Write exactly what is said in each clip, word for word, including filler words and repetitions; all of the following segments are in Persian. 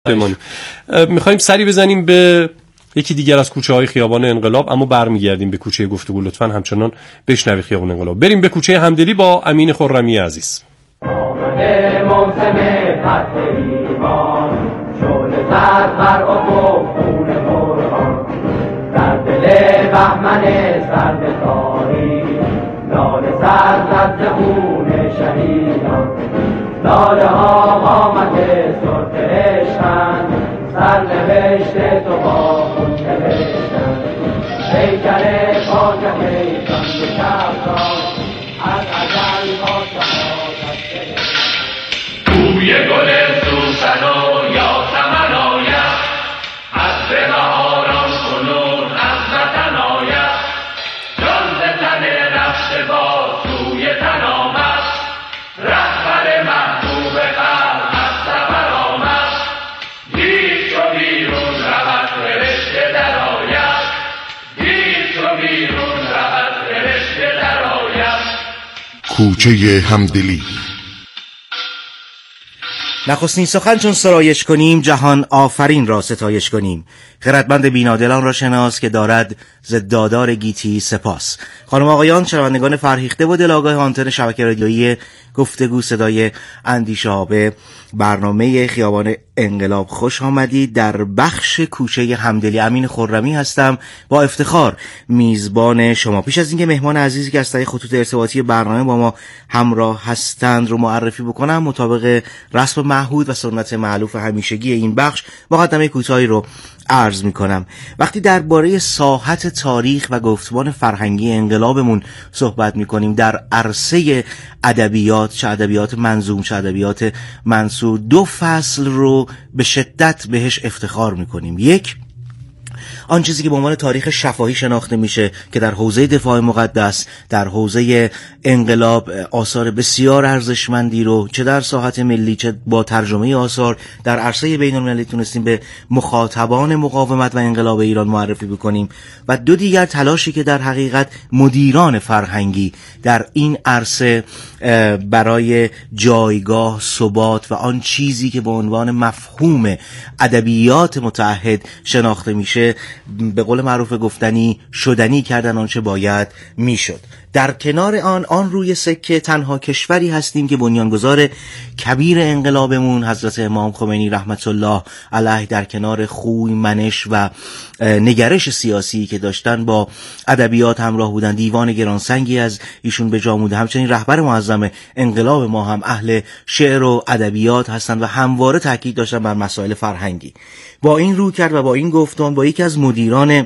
بمانیم. میخوایم سری بزنیم به یکی دیگر از کوچه های خیابان انقلاب، اما برمیگردیم به کوچه گفتگو. لطفاً همچنان بشنوید خیابان انقلاب. بریم به کوچه همدلی با امین خرمی عزیز. آمده موسم فتح ایمان، شعله زد بر افق خون قرآن، در دل بهمن سرد تاریک، لاله سر زد ز خون شهیدان، لاله ها قامت سرخ عشقند، سرنوشت تو با خود نوشتند، پیکر پاکت ایشان به کف داد، از ازل با شهادت بوی گل سوسن و یاسمن آید، عطر بهاران کنون از وطن آید، جان ز تن رفته باز سوی تن آمد، رهبر محبوب قلب از سفر آمد، دید چو بیرون رود فرشته درآید، دید چو بیرون رود فرشته درآید. کوچه همدلی. نخستین سخن چون سرایش کنیم، جهان آفرین را ستایش کنیم. خردمند بینادلان را شناس که دارد ز دادار گیتی سپاس. خانم آقایان، شنوندگان فرهیخته و دلآگاه آنتن شبکه رادیویی گفتگو صدای اندیشه ها، به برنامه خیابان انقلاب خوش آمدید. در بخش کوچه همدلی امین خرمی هستم، با افتخار میزبان شما. پیش از اینکه مهمان عزیزی که از طریق خطوط ارتباطی برنامه با ما همراه هستند رو معرفی بکنم، مطابق رسم معهود و سنت مألوف همیشگی این بخش مقدمه کوتاهی رو عرض میکنم. وقتی درباره ساحت تاریخ و گفتمان فرهنگی انقلابمون صحبت میکنیم، در عرصه ادبیات، چه ادبیات منظوم چه ادبیات منثور، دو فصل رو به شدت بهش افتخار میکنیم. یک، آن چیزی که به عنوان تاریخ شفاهی شناخته میشه که در حوزه دفاع مقدس، در حوزه انقلاب آثار بسیار ارزشمندی رو چه در ساحت ملی چه با ترجمه آثار در عرصه بین المللی تونستیم به مخاطبان مقاومت و انقلاب ایران معرفی بکنیم. و دو دیگر تلاشی که در حقیقت مدیران فرهنگی در این عرصه برای جایگاه، ثبات و آن چیزی که به عنوان مفهوم ادبیات متعهد شناخته میشه، به قول معروف گفتنی شدنی کردن آنچه باید میشد. در کنار آن آن روی سکه تنها کشوری هستیم که بنیانگذار کبیر انقلابمون حضرت امام خمینی رحمت الله علیه در کنار خوی، منش و نگرش سیاسی که داشتن با ادبیات همراه بودن. دیوان گرانسنگی از ایشون به جا مونده. همچنین رهبر معظم انقلاب ما هم اهل شعر و ادبیات هستند و همواره تاکید داشتن بر مسائل فرهنگی. با این رو کرد و با این گفتمان با یکی از مدیران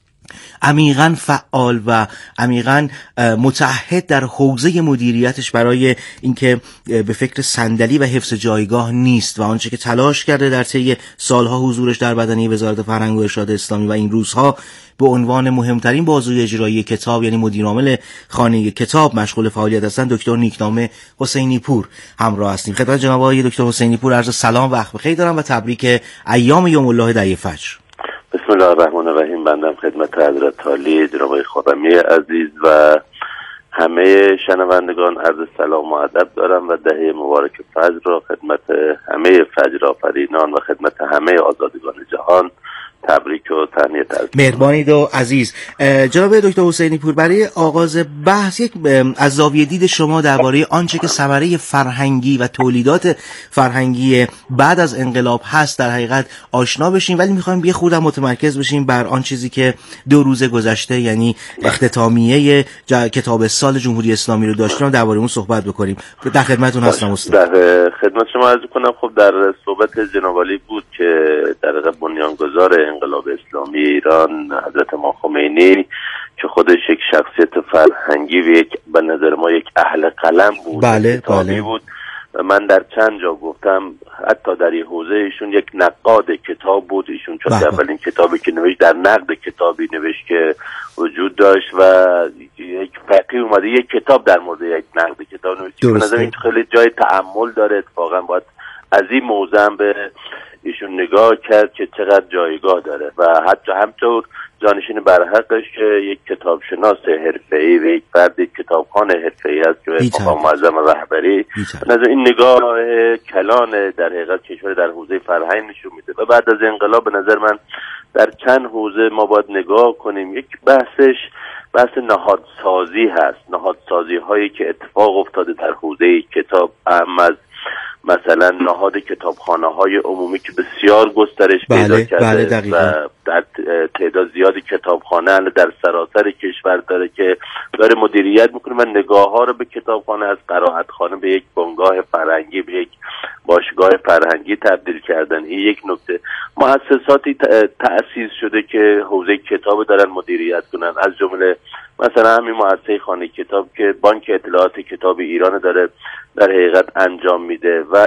عمیقاً فعال و عمیقاً متعهد در حوزه مدیریتش برای اینکه به فکر صندلی و حفظ جایگاه نیست و آنچه که تلاش کرده در طی سالها حضورش در بدنه وزارت فرهنگ و ارشاد اسلامی و این روزها به عنوان مهمترین بازوی اجرایی کتاب، یعنی مدیر عامل خانه کتاب، مشغول فعالیت هستند، دکتر نیکنام حسینی پور همراه هستیم. خدمت جناب آقای دکتر حسینی پور عرض سلام و وقت بخیر دارم و تبریک ایام یوم الله دعی فجر. بسم الله الرحمن الرحیم. بندم خدمت حضرت عالی جناب خرمی عزیز و همه شنوندگان عرض سلام و ادب دارم و دهه مبارک فجر را خدمت همه فجر آفرینان و خدمت همه آزادگان جهان تبریک و تهنیت عرض. مهربانید و عزیز. جناب دکتر حسینی پور، برای آغاز بحث یک از زاویه دید شما درباره آنچه که ثمره فرهنگی و تولیدات فرهنگی بعد از انقلاب هست در حقیقت آشنا بشیم، ولی میخوایم یه خورده متمرکز بشیم بر آن چیزی که دو روز گذشته، یعنی اختتامیه کتاب سال جمهوری اسلامی رو داشتیم و درباره اون صحبت بکنیم. در خدمتتون هستم استاد. در خدمت شما عرض کنم. خب در صحبت جناب عالی بود که در واقع بنیانگذار انقلاب اسلامی ایران حضرت امام خمینی که خودش یک شخصیت فرهنگی و یک به نظر ما یک اهل قلم بود، بله بله بود. من در چند جا گفتم حتی در این حوزه ایشون یک نقاد کتاب بود. ایشون چون اولین کتابی که نوشت در نقد کتابی نوشت که وجود داشت و یک فقیه اومده یک کتاب در مورد یک نقد کتاب نوشت. به نظر این خیلی جای تأمل داره. اتفاقا باید از این موضوع به ایشون نگاه کرد که چقدر جایگاه داره و حتی همطور جانشین برحقش که یک کتابشناس حرفه‌ای و یک فرد کتابخوان حرفه‌ای است که مقام معظم رهبری نظر این نگاه کلان در حقیقت کشور در حوزه فرهنگ نشون میده و بعد از انقلاب به نظر من در چند حوزه ما باید نگاه کنیم. یک بحثش بحث نهادسازی هست، نهادسازی هایی که اتفاق افتاده در حوزه کتاب، اهم از مثلا نهاد کتابخانه های عمومی که بسیار گسترش بله، پیدا کرده بله و در تعداد زیادی کتابخانه در سراسر کشور داره که داره مدیریت میکنه و نگاه ها رو به کتابخانه از قرائتخانه به یک بنگاه فرهنگی، به یک باشگاه فرهنگی تبدیل کردن. این یک نکته. مؤسساتی تأسیس شده که حوزه کتاب دارن مدیریت کنن، از جمله مثلا همین مؤسسه خانه کتاب که بانک اطلاعات کتاب ایران داره در حقیقت انجام میده و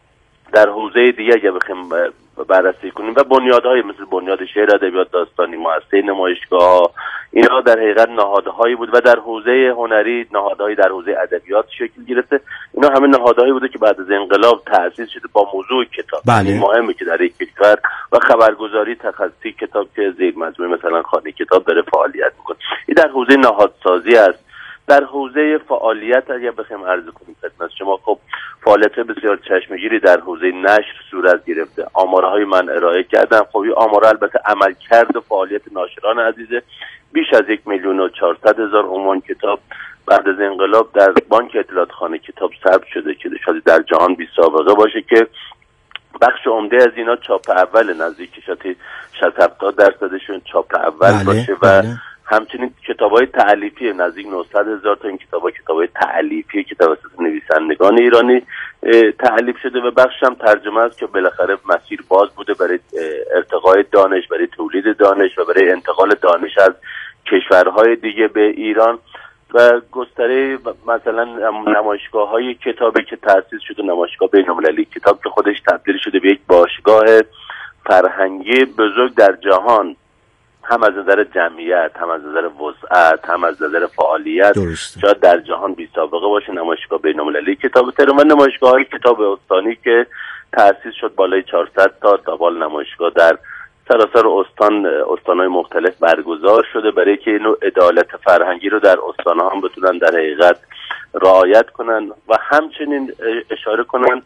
در حوزه دیگه اگه بخوایم بررسی کنیم و بنیادهای مثل بنیاد شعر ادبیات داستانی، مؤسسه نمایشگاه، اینا در حقیقت نهادهایی بود و در حوزه هنری نهادهایی در حوزه ادبیات شکل گرفته. اینا همه نهادهایی بوده که بعد از انقلاب تأسیس شده با موضوع کتاب. بله. مهمه که در یک کشور و خبرگزاری تخصصی کتاب که زیر مجموعه مثلا خانه کتاب داره فعالیت میکنه. این در حوزه نهادسازی است. در حوزه فعالیت اگه بخوایم عرض کنیم خدمت شما، خب فعالیت بسیار چشمگیری در حوزه نشر صورت گرفته. آمارهای من ارائه کردم. خب این آمارها البته عملکرد فعالیت ناشران عزیزه. بیش از یک میلیون و چهارصد هزار عنوان کتاب بعد از انقلاب در بانک اطلاعات خانه کتاب ثبت شده که شاید در جهان بی سابقه باشه که بخش عمده از اینا چاپ اول، نزدیک شاید شصت هفتاد درصدشون چاپ اول بله، باشه و بله. همچنین کتاب‌های تألیفی نزدیک نهصد هزار تا این کتاب‌ها کتاب‌های تألیفی که توسط نویسندگان ایرانی تألیف شده و بخش هم ترجمه است که بالاخره مسیر باز بوده برای ارتقای دانش، برای تولید دانش و برای انتقال دانش از کشورهای دیگه به ایران و گستره مثلا نمایشگاه‌های کتابی که تأسیس شده، نمایشگاه بین‌المللی کتاب که خودش تبدیل شده به یک باشگاه فرهنگی بزرگ در جهان، هم از نظر جمعیت، هم از نظر وسعت، هم از نظر فعالیت، شاید در جهان بی سابقه باشه. نمایشگاه بین‌المللی کتاب تهران و نمایشگاه‌های کتاب استانی که تأسیس شد بالای چهارصد تا تا بال نمایشگاه در سراسر استان استان‌های مختلف برگزار شده برای که اینو عدالت فرهنگی رو در استان‌ها هم بتونن در حقیقت رعایت کنن و همچنین اشاره کنن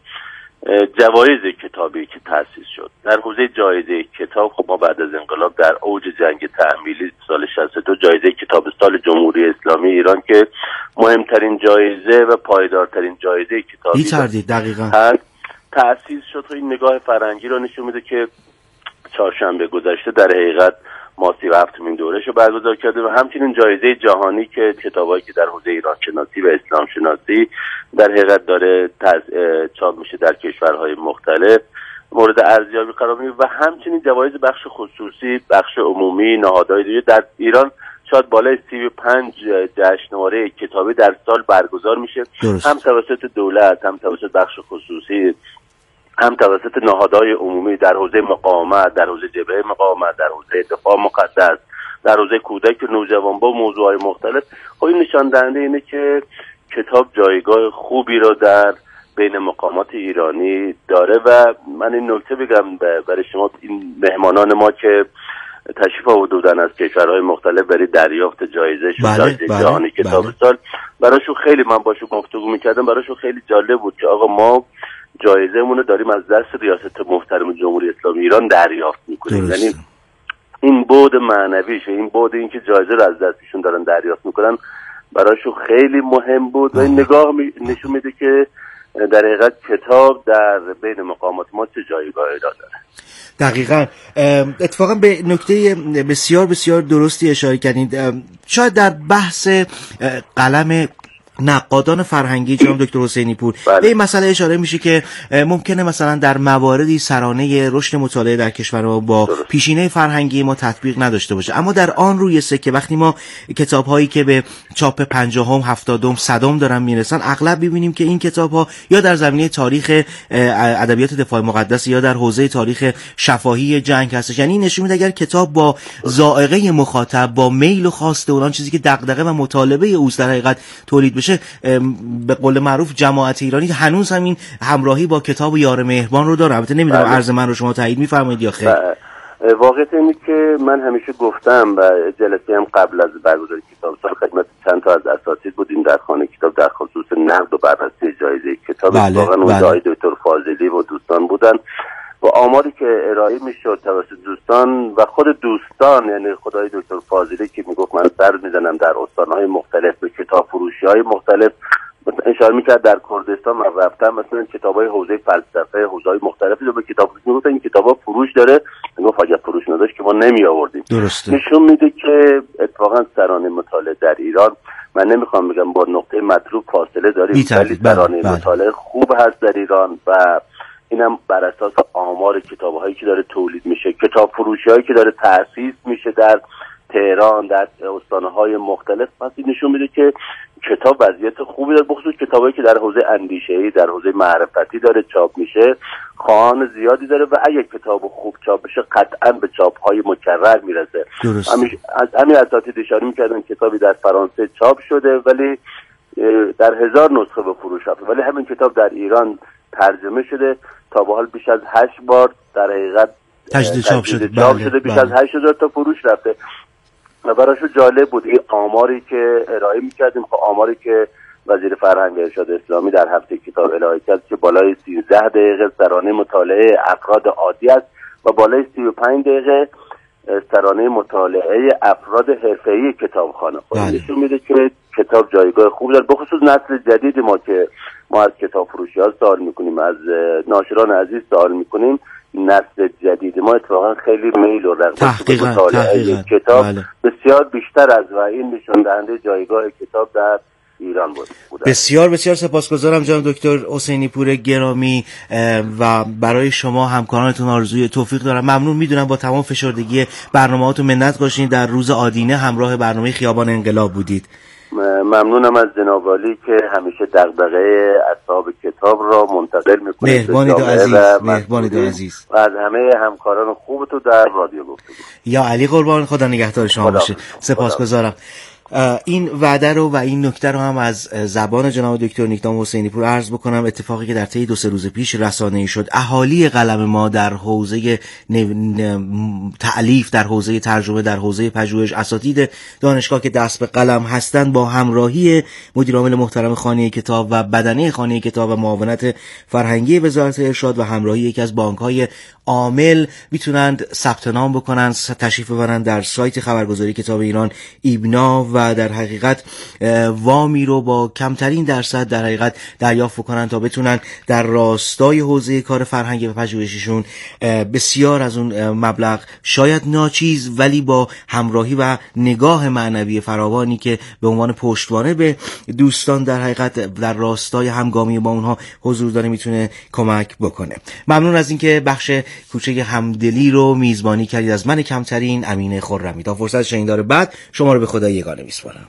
جوایز کتابی که تأسیس شد. در حوزه جایزه کتاب خب ما بعد از انقلاب در اوج جنگ تحمیلی سال شصت و دو جایزه کتاب سال جمهوری اسلامی ایران که مهمترین جایزه و پایدارترین جایزه کتابی بی‌تردید دقیقاً تأسیس شد. این نگاه فرهنگی رو نشون میده که چهارشنبه گذشته در حقیقت ما سی و هفتمین دوره‌شو برگزار کرده و همچنین جایزه جهانی که کتابایی که در حوزه ایران شناسی و اسلام شناسی در حقیقت داره چاپ میشه در کشورهای مختلف مورد ارزیابی قرار میگیره و همچنین جوایز بخش خصوصی، بخش عمومی، نهادهای دیگه در ایران شاید بالای سی و پنج جشنواره کتابی در سال برگزار میشه. درست. هم توسط دولت، هم توسط بخش خصوصی، هم توسط نهادهای عمومی در حوزه مقاومت، در حوزه جبهه مقاومت، در حوزه دفاع مقدس، در حوزه کودک و نوجوان با موضوعهای مختلف. خب این نشان دهنده اینه که کتاب جایگاه خوبی رو در بین مقامات ایرانی داره و من این نکته بگم برای شما، این مهمانان ما که تشریف آورده بودن از کشورهای مختلف برای دریافت جایزه شد، بله، جایزه بله، جهانی کتاب بله. سال، براشون خیلی، من باشون گفتگو میکردم، براشون خیلی جالب بود که آقا ما جایزه‌مون رو داریم از دست ریاست محترم جمهوری اسلامی ایران دریافت میکنیم. یعنی این بعد معنویش، این بعد این که جایزه رو از دستشون دارن دریافت میکنن براشون خیلی مهم بود و این نگاه می... نشون میده که در حقیقت کتاب در بین مقامات ما چه جایگاهی داره. دقیقاً. اتفاقا به نکته بسیار بسیار درستی اشاره کردید. شاید در بحث قلم نقادان فرهنگی جناب دکتر حسینی پور بله. به این مسئله اشاره میشه که ممکنه مثلا در مواردی سرانه رشد مطالعه در کشور ما با درست. پیشینه فرهنگی ما تطبیق نداشته باشه، اما در آن روی سکه وقتی ما کتاب‌هایی که به چاپ پنجاهم، هفتادم، صدم دارن میرسن، اغلب می‌بینیم که این کتاب‌ها یا در زمینه تاریخ ادبیات دفاع مقدس یا در حوزه تاریخ شفاهی جنگ هستش. یعنی نشون میده اگر کتاب با ذائقه مخاطب، با میل و خواست اون چیزی که دغدغه و مطالبه اوست در حقیقت تولید بشه، به قول معروف جماعت ایرانی هنوز همین همراهی با کتاب یار مهربان رو داره. البته نمیدونم عرض من رو شما تایید میفرمایید یا خیر. واقعیت اینه که من همیشه گفتم و جلسه هم قبل از برگزاری کتاب سال خدمت چند تا از اساتید بودیم در خانه کتاب در خصوص نقد و بررسی جایزه کتاب. بله، واقعا اون بله. جای دکتر فاضلی و دوستان بودن و آماری که ارائه میشد توسط دوستان و خود دوستان، یعنی خدای دکتر فاضلی که میگفت من سر میزنم در استانهای مختلف به کتاب فروشی های مختلف، اشاره میکرد در کردستان من رفتم مثلا کتابای حوزه فلسفه، حوزه‌های مختلفی رو به کتاب فروش میگفتن این کتابا فروش داره، میگفت اگه فروش نداشت که ما نمی آوردیم. درسته. نشون میده که اتفاقا سرانه مطالعه در ایران، من نمیخوام بگم با نقطه مطلوب فاصله داریم، ولی سرانه بله. مطالعه خوب هست در ایران و اینم بر اساس آمار کتاب‌هایی که داره تولید میشه، کتاب فروشی‌هایی که داره تأسیس میشه در تهران، در استان‌های مختلف. پس این نشون میده که کتاب وضعیت خوبی داره، بخصوص کتابایی که در حوزه اندیشه‌ای، در حوزه معرفتی داره چاپ میشه، خواهان زیادی داره و اگه کتاب خوب چاپ بشه قطعاً به چاپ‌های مکرر میرسه. همیشه از همین اساتید اشاره می‌کردن کتابی در فرانسه چاپ شده ولی در هزار نسخه به فروش رفته، ولی همین کتاب در ایران ترجمه شده، تا به حال بیش از هشت بار در حقیقت تجدید چاپ شده, چاپ بله، شده بیش بله. از هشت هزار تا فروش رفته و براشو جالب بود این آماری که ارائه می‌کردیم. خب آماری که وزیر فرهنگ و ارشاد اسلامی در هفته کتاب ارائه کرد که بالای سیزده دقیقه سرانه مطالعه افراد عادی است و بالای سی و پنج دقیقه سرانه مطالعه افراد حرفه‌ای کتابخانه. خب نشون میده که کتاب جایگاه خوبی داره، بخصوص نسل جدید ما که ما از کتاب فروشی ها سوال میکنیم، از ناشران عزیز سوال میکنیم، نسل جدید ما اتفاقا خیلی میل و رغبت به مطالعه کتاب بله. بسیار بیشتر از و این نشون دهنده جایگاه کتاب در ایران بود. بسیار بسیار سپاسگزارم جناب دکتر حسینی پور گرامی و برای شما همکارانتون آرزوی توفیق دارم. ممنون، میدونم با تمام فشردگی برنامه‌هاتون منت گذاشتین در روز آدینه همراه برنامه خیابان انقلاب بودید. ممنونم از جناب عالی که همیشه دغدغه اصحاب کتاب را منتقل میکنید. مهربانید و عزیز، مهربانید و عزیز. و از همه همکاران خوبتون در رادیو گفتگو. یا علی قربان، خدا نگهدار شما باشه. سپاسگزارم. این وعده رو و این نکته رو هم از زبان جناب دکتر نیکنام حسینی پور عرض بکنم. اتفاقی که در طی دو سه روز پیش رسانه‌ای شد، اهالی قلم ما در حوزه تألیف، در حوزه ترجمه، در حوزه پژوهش، اساتید دانشگاه که دست به قلم هستند، با همراهی مدیر عامل محترم خانه کتاب و بدنه خانه کتاب و معاونت فرهنگی وزارت ارشاد و همراهی یکی از بانک‌های عامل میتونند ثبت نام بکنن، تشریف ببرن در سایت خبرگزاری کتاب ایران ایبنا و در حقیقت وامی رو با کمترین درصد در حقیقت دریافت بکنن تا بتونن در راستای حوزه کار فرهنگی و پژوهشیشون بسیار از اون مبلغ شاید ناچیز ولی با همراهی و نگاه معنوی فراوانی که به عنوان پشتوانه به دوستان در حقیقت در راستای همگامی با اونها حضور داره میتونه کمک بکنه. ممنون از اینکه بخش کوچه همدلی رو میزبانی کردید. از من کمترین امین خرمی. تا فرصت شنیدار بعد شما رو به خدا یگانه میسپارم.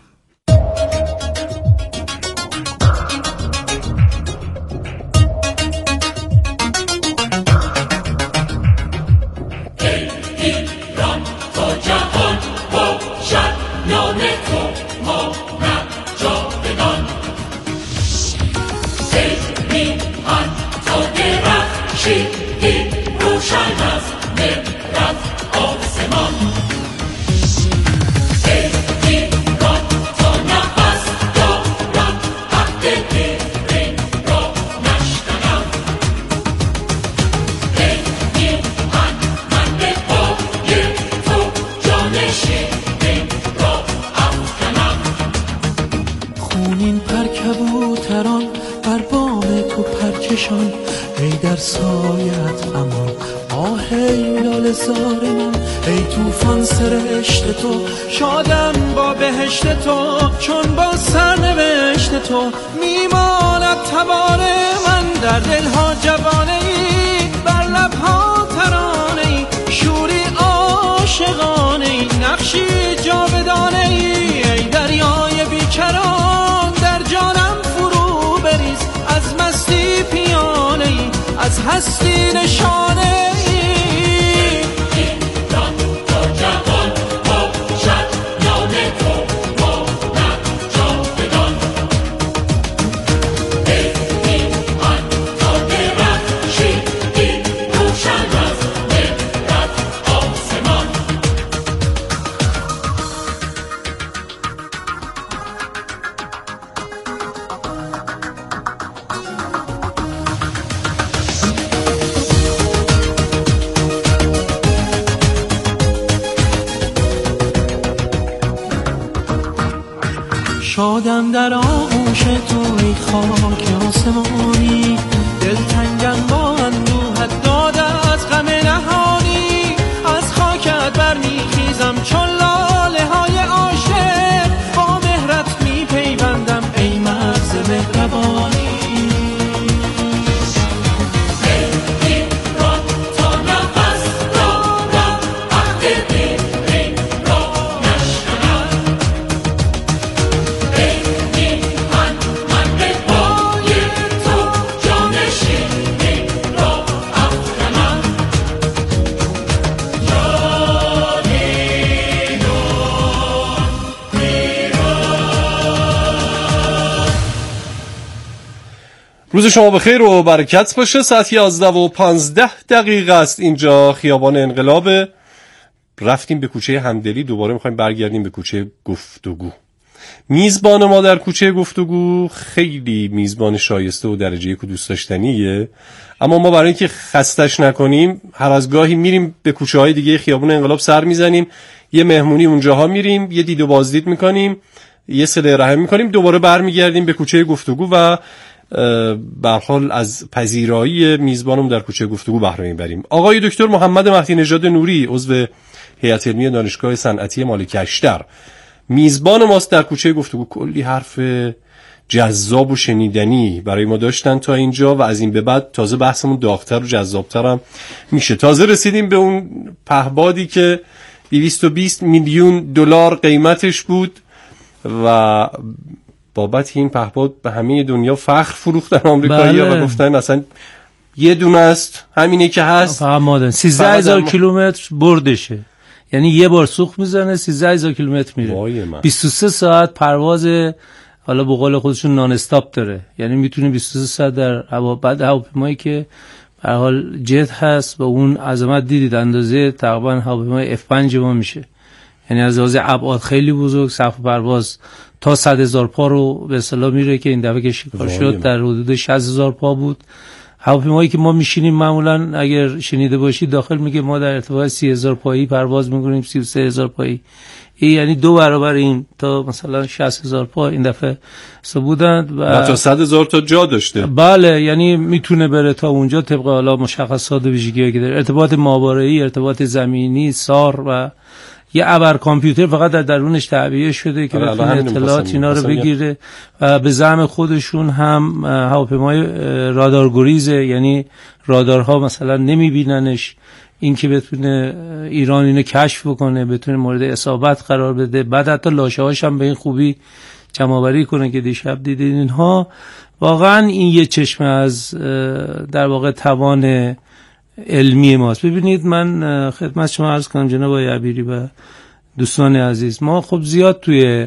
ای در سایت امان، آه ای لاله زار من، ای توفان سرشت تو، شادم با بهشت تو، چون با سرنوشت تو میماند تبار من. در دلها جوانه ای، بر لبها ترانه ای، شوری عاشقانه ای، نقشی جاودانه ای. ای دریای بیکران در جانم فرو بریز، از مستی پیانه ای، از هستی نشانه ای. ایران تا جهان باشد نام تو، ماند جاودان. ای ایران تا درخشی روشن شادم در آغوش تو ای خاک آسمانی، دلتنگم با اندوهت داده از غم نهانی، از خاکت برمیخیزم چون لاله های عاشق، با مهرت میپیوندم ای مغز مهربانی. روز شما بخیر و برکت باشه. ساعت یازده و پانزده دقیقه است. اینجا خیابان انقلاب. رفتیم به کوچه همدلی، دوباره میخوایم برگردیم به کوچه گفتگو. میزبان ما در کوچه گفتگو خیلی میزبان شایسته و درجه یک و دوست داشتنیه، اما ما برای اینکه خستش نکنیم هر از گاهی میریم به کوچه های دیگه خیابان انقلاب سر میزنیم، یه مهمونی اونجاها میریم، یه دید و بازدید میکنیم، یه صله رحم میکنیم، دوباره برمیگردیم به کوچه گفتگو و به هر حال از پذیرایی میزبانم در کوچه گفتگو بهره میبریم. آقای دکتر محمد مهدی نژاد نوری، عضو هیئت علمی دانشگاه صنعتی مالک اشتر، میزبان ماست در کوچه گفتگو. کلی حرف جذاب و شنیدنی برای ما داشتن تا اینجا و از این به بعد تازه بحثمون داغ‌تر و جذاب‌تر هم میشه. تازه رسیدیم به اون پهبادی که دویست و بیست میلیون دلار قیمتش بود و بابت این پهپاد به همه دنیا فخر فروختن آمریکایی‌ها و گفتن اصلا یه دونه است، همینه که هست. فهمیدن سیزده هزار کیلومتر بردشه، یعنی یه بار سوخت میزنه سیزده هزار کیلومتر میره، بیست و سه ساعت پرواز، حالا به قول خودشون نان استاپ داره، یعنی میتونی بیست و سه ساعت در هوا. بعد هواپیمایی که به هر حال جت هست و اون عظمت دیدید، اندازه تقریبا هواپیمای اف پنج ما میشه، یعنی از لحاظ ابعاد خیلی بزرگ. سقف پرواز تا صد هزار پا رو به اصطلاح میره که این دفعه که شکار شد در حدود شصت هزار پا بود. هواپیمایی که ما میشینیم معمولا اگر شنیده باشید داخل میگه ما در ارتفاع سی هزار پایی پرواز میکنیم، سی و سه هزار پایی، این یعنی دو برابر این تا مثلا شصت هزار پا این دفعه بودند و تا صد هزار تا جا داشته. بله، یعنی میتونه بره تا اونجا طبق حالا مشخصات و ویژگی‌هایی که داره، ارتباط ماورایی، ارتباط زمینی، سار و یه ابر کامپیوتر فقط در درونش تعبیه شده که بتونه اطلاعات اینا رو بگیره و به زعم خودشون هم هواپیمای رادارگریزه، یعنی رادارها مثلا نمیبیننش، این که بتونه ایران اینو کشف بکنه، بتونه مورد اصابت قرار بده، بعد حتی لاشه‌هاش هم به این خوبی جمع‌آوری کنه که دیشب دیدین اینها. واقعا این یه چشمه از در واقع توان علمی ماست. ببینید من خدمت شما عرض کنم جناب آقای عبیری و دوستان عزیز، ما خب زیاد توی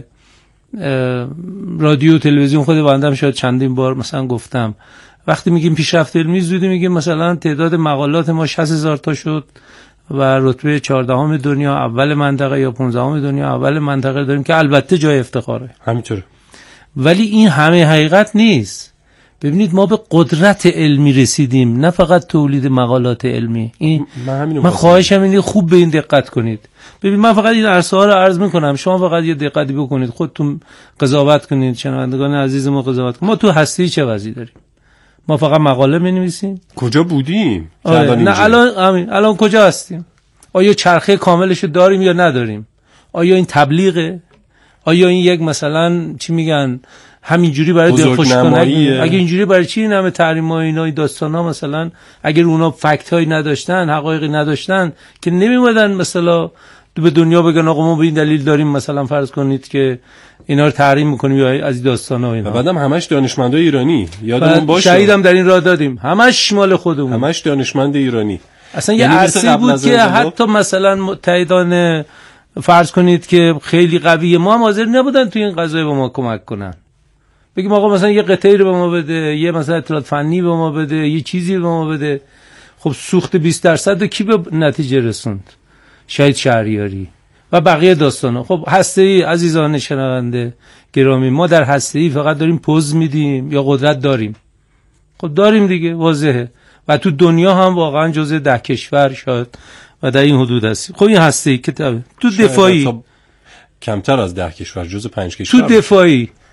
رادیو و تلویزیون خود بندم شاید چندین بار مثلا گفتم، وقتی میگیم پیشرفت علمی زودی میگیم مثلا تعداد مقالات ما شصت هزار تا شد و رتبه چهاردهم دنیا اول منطقه یا پانزدهم دنیا اول منطقه داریم که البته جای افتخاره، همینطوره، ولی این همه حقیقت نیست. ببینید ما به قدرت علمی رسیدیم، نه فقط تولید مقالات علمی. این من, من خواهشم اینه خوب به این دقت کنید. ببین من فقط این عرصه ها رو عرض میکنم، شما فقط یه دقتی بکنید، خودتون قضاوت کنید، شنوندگان عزیز ما قضاوت کنید. ما تو هستی چه وضعی داریم؟ ما فقط مقاله می‌نویسیم. کجا بودیم؟ آره. نه الان همین الان کجا هستیم؟ آیا چرخه کاملشو داریم یا نداریم؟ آیا این تبلیغه؟ آیا این یک مثلا چی میگن همینجوری برای دلخوش کنن؟ اگه اینجوری برای چی این همه تحریم ها اینا این داستانا، مثلا اگر اونا فکت هایی نداشتن، حقایقی نداشتن که نمیومدن مثلا به دنیا بگن آقا ما به این دلیل داریم مثلا فرض کنید که اینا رو تحریم میکنیم یا از این داستانا اینا. و بعدم همش دانشمندای ایرانی، یادمون باشه شهیدم در این راه دادیم، همش مال خودمون، همش دانشمند ایرانی. اصلا یه عرصه‌ای بود که حتی مثلا متحدان فرض کنید که خیلی قویه ما هم حاضر نبودن تو این قضیه به ما کمک کنن، بگیم آقا مثلا یه قطعه رو به ما بده، یه مثلا اطلاعات فنی به ما بده، یه چیزی به ما بده. خب سوخت بیست درصد رو کی به نتیجه رسوند؟ شاید شهریاری و بقیه داستانا. خب هسته‌ای عزیزان شنونده گرامی، ما در هسته‌ای فقط داریم پوز میدیم یا قدرت داریم؟ خب داریم دیگه، واضحه. و تو دنیا هم واقعا جزء ده کشور شاید و در این حدود هستیم. خب این هسته‌ای که تو دفاعی کمتر از ده کشور، جزء پنج کشور. تو دفاعی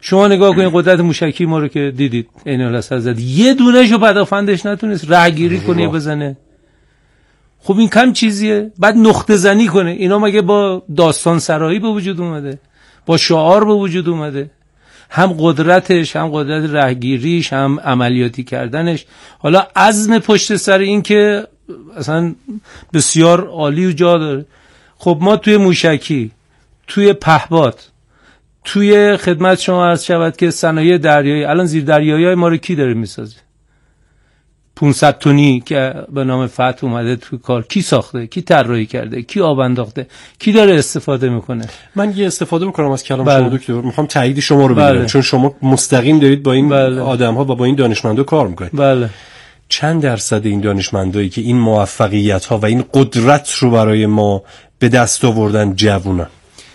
شما نگاه کنید قدرت موشکی ما رو که دیدید عین الاسد زد، یه دونهشو پدافندش نتونست رهگیری کنه بزنه. خب این کم چیزیه؟ بعد نقطه زنی کنه. اینا مگه با داستان سرایی به وجود اومده؟ با شعار به وجود اومده؟ هم قدرتش، هم قدرت رهگیریش، هم عملیاتی کردنش. حالا عزم پشت سر این که اصلا بسیار عالی و جا داره. خب ما توی موشکی، توی پهپاد، توی خدمت شما عرض شود که صنایع دریایی، الان زیر دریایی های ما رو کی داره میسازه؟ پانصد تونی که به نام فتح اومده توی کار، کی ساخته؟ کی طراحی کرده؟ کی آب انداخته؟ کی داره استفاده میکنه؟ من یه استفاده میکنم از کلام بله. شما دکتر، میخوام تایید شما رو بگیرم. بله. چون شما مستقیم دارید با این بله. آدم‌ها و با این دانشمندا کار میکنید. بله. چند درصد این دانشمندایی که این موفقیت‌ها و این قدرت رو برای ما به دست آوردن جوونن؟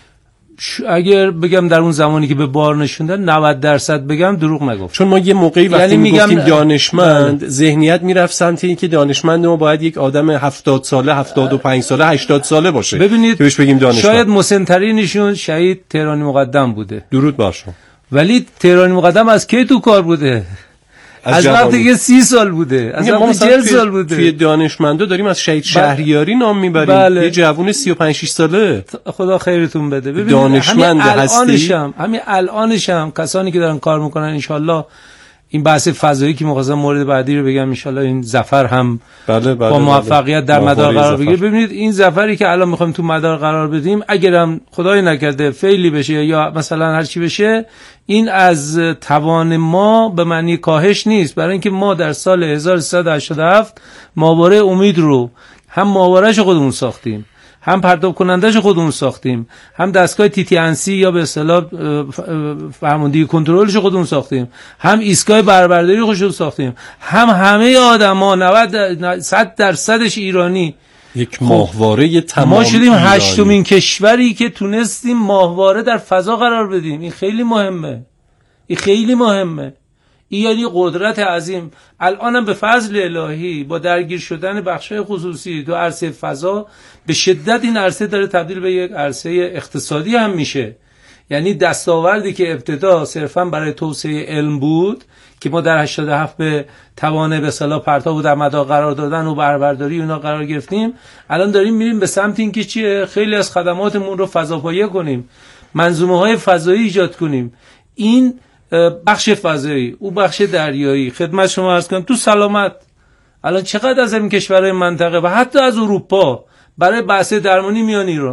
اگر بگم در اون زمانی که به بار نشوندن نود درصد بگم دروغ نگفت. چون ما یه موقعی وقتی یعنی میگفتیم دانشمند بله. ذهنیت میرفت سمت این که دانشمند ما باید یک آدم هفتاد ساله، هفتاد و پنج ساله، هشتاد ساله باشه. ببینید که بهش بگیم دانشمند. شاید مسن‌ترینشون شهید تهرانی مقدم بوده. درود بر شما. ولی تهرانی مقدم از کی تو کار بوده؟ از, از وقتی که سی سال بوده، از وقتی چهل سال بوده. توی دانشمندا داریم از شهید شهریاری نام میبریم. بله. یه جوون سی و پنج شش ساله. خدا خیرتون بده. ببینید دانشمند هستی. همین الانش هم کسانی که دارن کار میکنن انشالله این بحث فضایی که می‌خواستم مورد بعدی رو بگم، انشالله این ظفر هم بله بله با موفقیت در مدار قرار بگیره. ببینید این ظفری که الان می‌خوایم تو مدار قرار بدیم، اگرم خدای نکرده فیلی بشه یا مثلا هر چی بشه، این از توان ما به معنی کاهش نیست، برای اینکه ما در سال هزار و سیصد و هشتاد و هفت ماهواره امید رو هم ماهواره‌اش خودمون ساختیم، هم پرتاب کننده‌اش خودمون ساختیم، هم دستگاه تی تی ان سی یا به اصطلاح فرماندهی کنترلش خودمون ساختیم، هم ایستگاه بربرداری خودمون ساختیم، هم همه آدما نود صد درصدش ایرانی. یک ماهواره تمام ما شدیم هشتمین کشوری که تونستیم ماهواره در فضا قرار بدیم. این خیلی مهمه. این خیلی مهمه. این یعنی قدرت عظیم. الانم به فضل الهی با درگیر شدن بخشای خصوصی تو عرصه فضا به شدت این عرصه داره تبدیل به یک عرصه اقتصادی هم میشه. یعنی دستاوردی که ابتدا صرفا برای توسعه علم بود که ما در هشتاد و هفت به توانه به اصطلاح پرتاب و در مدار قرار دادن و بربرداری اونا قرار گرفتیم، الان داریم میریم به سمت اینکه چیه؟ خیلی از خدماتمون رو فضاپایه کنیم، منظومه‌های فضایی ایجاد کنیم. این بخش فضایی، او بخش دریایی. خدمت شما عرض کنم تو سلامت الان چقدر از این کشورهای منطقه و حتی از اروپا برای بحث درمانی میان ایران.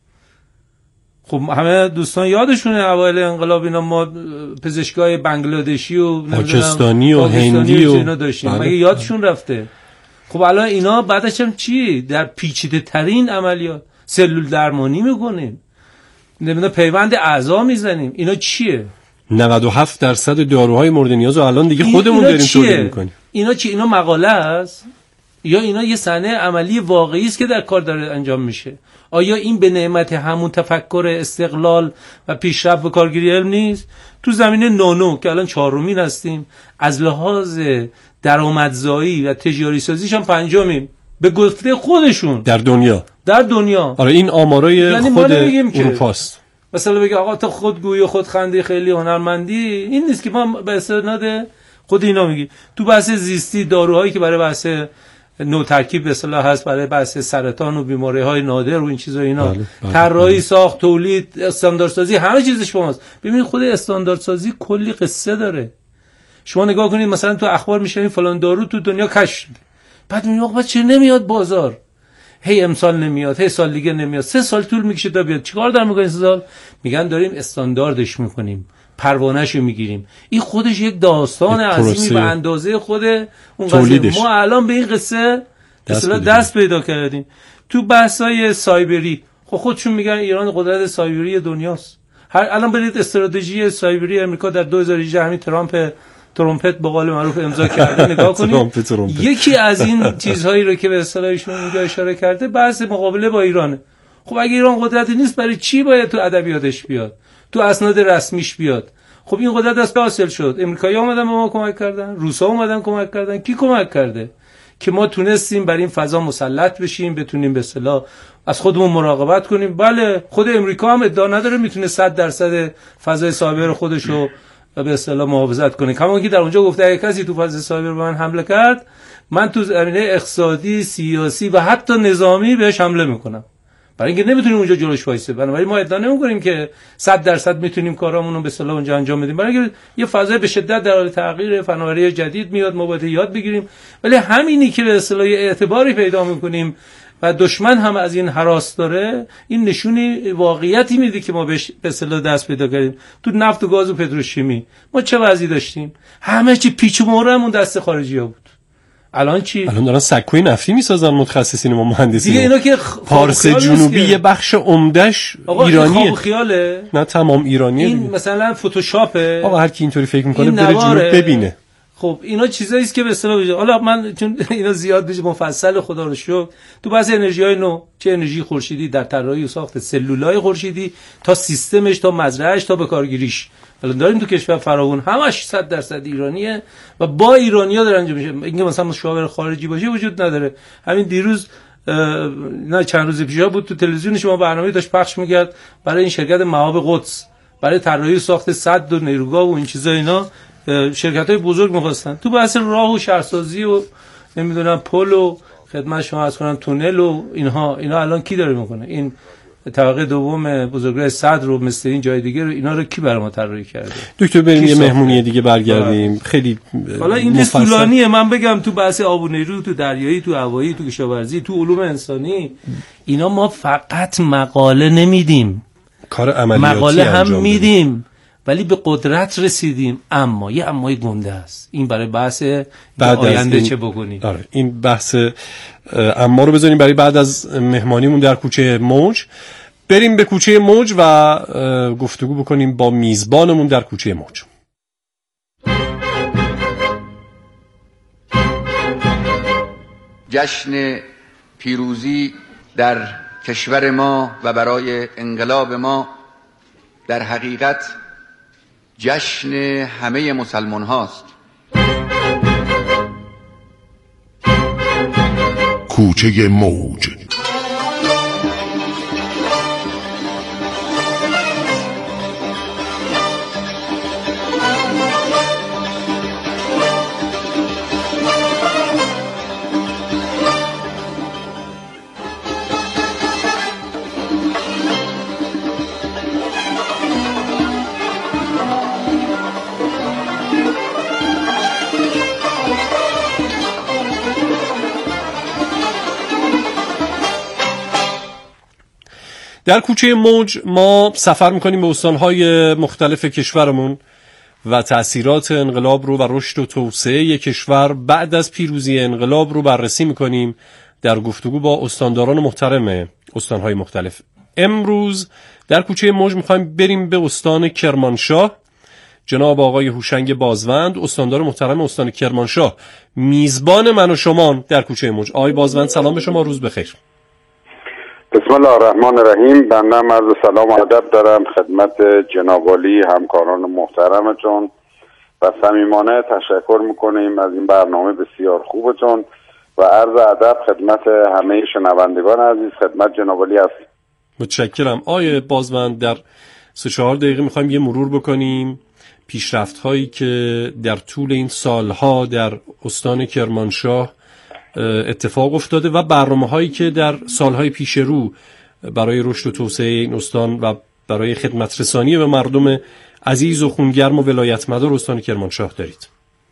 خب همه دوستان یادشونه اوایل انقلاب اینا ما پزشکای بنگلادشی و پاکستانی و هندی و اینا داشتیم. مگه یادشون رفته؟ خب الان اینا بعدش هم چی؟ در پیچیده ترین عملیات سلول درمانی میکنیم، نمیدونم پیوند اعضا میزنیم. اینا چیه؟ نود و هفت درصد داروهای مورد نیاز رو الان دیگه خودمون داریم تولید میکنیم. اینا چی؟ اینا مقاله است یا اینا یه صحنه عملی واقعی است که در کار داره انجام میشه؟ آیا این به نعمت همون تفکر استقلال و پیشرفت و کارگیری علم نیست؟ تو زمینه نانو که الان چهارمین هستیم، از لحاظ درآمدزایی و تجاری سازیش هم پنجمیم به گفته خودشون در دنیا. در دنیا. آره این آمارای یعنی خود اروپاست. مثلا بگه آقا تو خودگویی و خودخندی خیلی هنرمندی، این نیست که ما به استناد خود اینا میگی. تو بحث زیستی داروهایی که برای بحث نو ترکیب به اصطلاح هست، برای بحث سرطان و بیماری‌های نادر و این چیزا اینا، طراحی، ساخت، تولید، استانداردسازی، همه چیزش شماست. ببینید خود استانداردسازی کلی قصه داره. شما نگاه کنید مثلا تو اخبار میشه فلان دارو تو دنیا کشف، بعد میگه آقا چه نمیاد بازار، هی امسال نمیاد، هی سال دیگه نمیاد، سه سال طول میکشه تا بیاد. چیکار دارن میکنین سه سال؟ میگن داریم استانداردش میکنیم، پروانه‌شو میگیریم. این خودش یک داستان عظیمی به اندازه خود اون قضیه. ما الان به این قصه دست, دست پیدا کردیم تو بحث‌های سایبری. خب خودشون میگن ایران قدرت سایبری دنیاست. هر الان برید استراتژی سایبری امریکا در دو هزار و هجده همین ترامپ ترومپت به قول معروف امضا کرده، نگاه کنید. یکی از این چیزهایی رو که به اصطلاحشون اینجا اشاره کرده بحث مقابله با ایرانه. خب اگه ایران قدرتی نیست برای چی باید تو ادبیاتش بیاد، تو اسناد رسمیش بیاد؟ خب این قدرت از حاصل شد. امریکایی‌ها اومدن به ما کمک کردن، روس‌ها اومدن کمک کردن. کی کمک کرده؟ که ما تونستیم بر این فضا مسلط بشیم، بتونیم به اصطلاح از خودمون مراقبت کنیم. بله خود امریکا هم ادعا نداره میتونه صد درصد فضای سایبر خودش رو به اصطلاح محافظت کنه. کما که در اونجا گفته اگه کسی تو فضای سایبر به من حمله کرد، من تو زمینه اقتصادی، سیاسی و حتی نظامی بهش حمله میکنم، برای اینکه نمیتونیم اونجا جلوش وایسه. بنابراین ما ادعا نمیکنیم که صد درصد میتونیم کارامون رو به اصطلاح اونجا انجام بدیم، برای اینکه یه فضای به شدت در حال تغییر، فناوری جدید میاد، ما باید یاد بگیریم. ولی همینی که به اصطلاح اعتباری پیدا میکنیم و دشمن هم از این هراس داره، این نشونی واقعیتی میده که ما بهش به اصطلاح دست پیدا کردیم. تو نفت و گاز و پتروشیمی ما چه وضعی داشتیم؟ همه چی پیچ و مهرمون دست خارجی‌ها بود. الان چی؟ الان دارن سکوی نفتی میسازن متخصصین و مهندسین دیگه. اینا که خ... پارس جنوبی یه بخش عمدش ایرانیه. خواب خیاله؟ نه تمام ایرانیه. این دیگه. مثلا فتوشاپه. آقا هر کی اینطوری فکر میکنه بره جنوب ببینه. خب اینا چیزایی است که به اصطلاح بشه. حالا من چون اینا زیاد بشه مفصل، خدا رو شکر تو بحث انرژی‌های نو، چه انرژی خورشیدی در طراحی و ساخت سلولای خورشیدی تا سیستمش تا مزرعه‌اش تا به کارگیریش، الان داریم تو کشور فراوون، همش صد درصد ایرانیه و با ایرانی‌ها داره انجام میشه. اینکه مثلا مشاور خارجی باشه وجود نداره. همین دیروز نه چند روز پیش بود تو تلویزیون شما برنامه‌ای داشت پخش می‌کرد برای این شرکت مهاب قدس، برای طراحی و ساخت سد و نیروگاه و این چیزا، اینا شرکت‌های بزرگ می‌خواستن تو بحث راه و شهرسازی و نمیدونم پل و خدمت شما عرض کنم تونل و اینها. اینا الان کی داره میکنه؟ این طبقه دوم بزرگراه صدر رو مثل این جای دیگه رو، اینا رو کی برای ما طراحی کرده؟ دکتر بریم یه مهمونی دیگه برگردیم. آه. خیلی حالا این طولانیه، من بگم تو بحث آب و نیرو، تو دریایی، تو هوایی، تو کشاورزی، تو علوم انسانی، اینا ما فقط مقاله نمیدیم، کار عملیاتی مقاله هم میدیم ولی به قدرت رسیدیم. اما یه امای گنده است این برای بحث آینده این... چه بکنیم. آره این بحث اما رو بذاریم برای بعد از مهمانیمون در کوچه موج. بریم به کوچه موج و گفتگو بکنیم با میزبانمون در کوچه موج. جشن پیروزی در کشور ما و برای انقلاب ما در حقیقت جشن همه مسلمان هاست. کوچه موج. در کوچه موج ما سفر میکنیم به استانهای مختلف کشورمون و تأثیرات انقلاب رو و رشد و توسعه کشور بعد از پیروزی انقلاب رو بررسی میکنیم در گفتگو با استانداران محترم استانهای مختلف. امروز در کوچه موج میخوایم بریم به استان کرمانشاه. جناب آقای هوشنگ بازوند، استاندار محترم استان کرمانشاه، میزبان من و شما در کوچه موج. آقای بازوند سلام به شما، روز بخیر. بسم الله الرحمن الرحیم. بنده عرض سلام و ادب دارم خدمت جناب عالی همکاران محترمتون و صمیمانه تشکر میکنیم از این برنامه بسیار خوبتون و عرض ادب خدمت همه شنوندگان عزیز، خدمت جناب عالی هستیم. متشکرم. آقای بازوند در سه چهار دقیقه میخوایم یه مرور بکنیم پیشرفت هایی که در طول این سالها در استان کرمانشاه اتفاق افتاده و برنامه هایی که در سالهای پیش رو برای رشد و توسعه این استان و برای خدمت رسانی به مردم عزیز و خونگرم و ولایت مدار استان کرمانشاه دارید.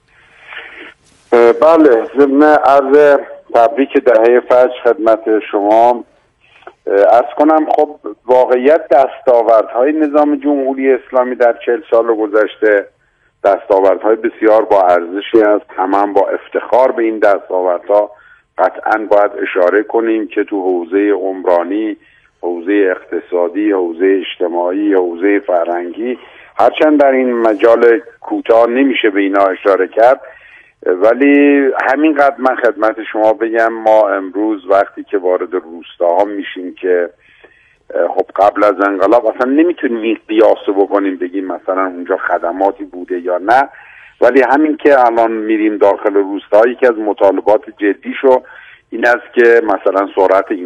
بله، ضمن عرض تبریک دهه فجر خدمت شما عرض کنم. خب واقعیت دستاوردهای نظام جمهوری اسلامی در چهل سال گذشته دستاوردهای بسیار با ارزشی است. همه هم با افتخار به این دستاوردها قطعاً باید اشاره کنیم که تو حوزه عمرانی، حوزه اقتصادی، حوزه اجتماعی، حوزه فرهنگی، هرچند در این مجال کوتاه نمیشه به اینا اشاره کرد، ولی همینقدر من خدمت شما بگم ما امروز وقتی که وارد روستاها میشیم که خب قبل از انقلاب اصلا نمیتونیم این قیاسو بکنیم بگیم مثلا اونجا خدماتی بوده یا نه، ولی همین که الان میریم داخل روستاها، یکی از مطالبات جدیشو این است که مثلا سرعت